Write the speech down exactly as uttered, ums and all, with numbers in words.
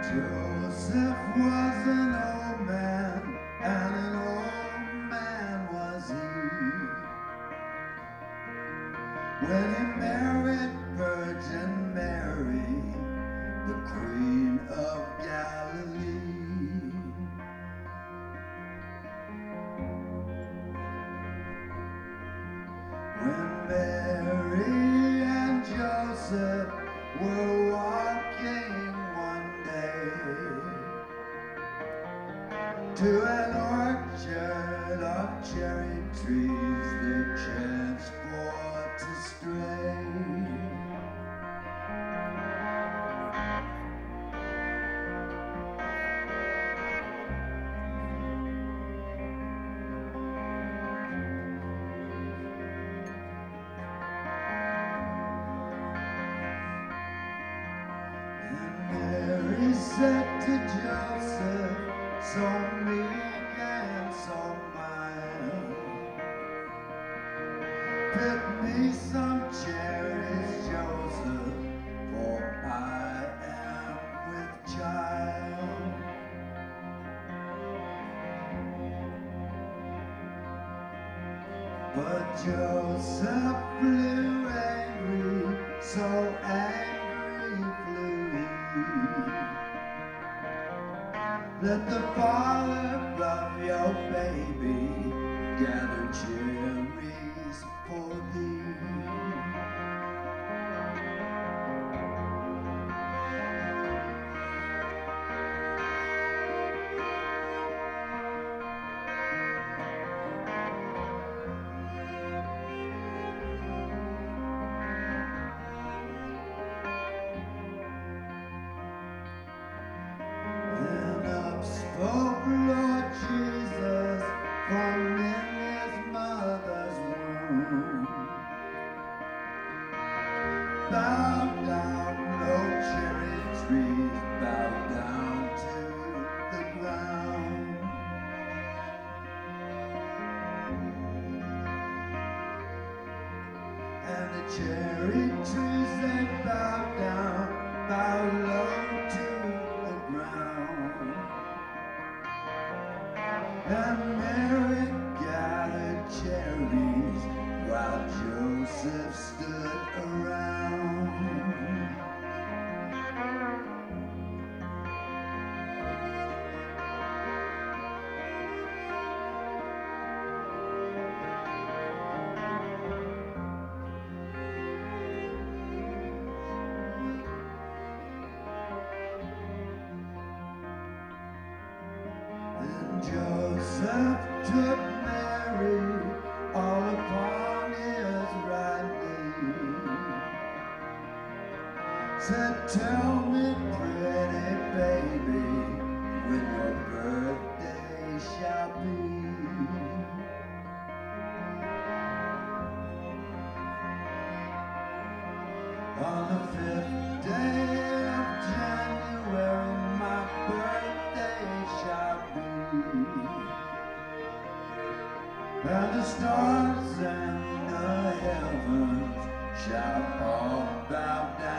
Joseph was an old man, and an old man was he, when he married Virgin Mary, the Queen of Galilee. When Mary and Joseph were walking one day to an orchard of cherry trees, they chanced for to stray. Mary said to Joseph, so meek and so mild, pick me some cherries, Joseph, for I am with child. But Joseph flew angry, so angry flew he. Let the father of your baby gather cherries for thee. Spoke Lord Jesus from in his mother's womb. Bow down, no cherry trees, bow down to the ground. And the cherry trees, they bow down, bow low to the ground. And Mary gathered cherries while Joseph stood around. Joseph took Mary all upon his right knee, said, tell me, pretty baby, when your birthday shall be. On the fifth day of January, my birthday shall be. And the stars and the heavens shall all bow down.